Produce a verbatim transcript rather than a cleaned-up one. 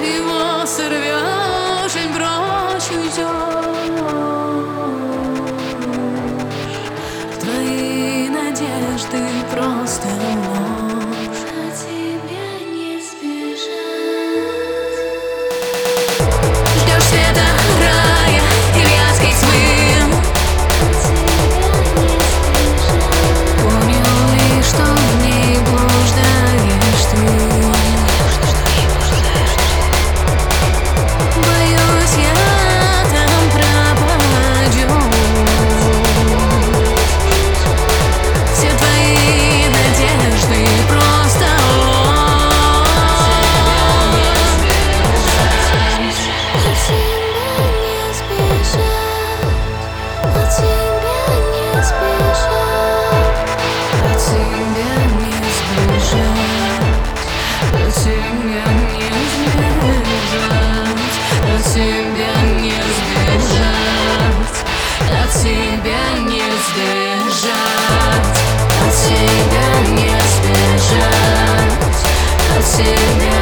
его сорвешь и прочь уйдешь. Твои надежды просто ложь, а тебе не сбежать. Ждешь света рая или адской тьмы, понял ли, что в ней блуждаешь ты? Боюсь, я там пропаду. Все твои надежды просто от тебя не сбежать, от тебя не сбежать, от тебя не сбежать, от тебя не сбежать, от тебя не сбежать, от тебя не сбежать, от тебя не сбежать, от тебя.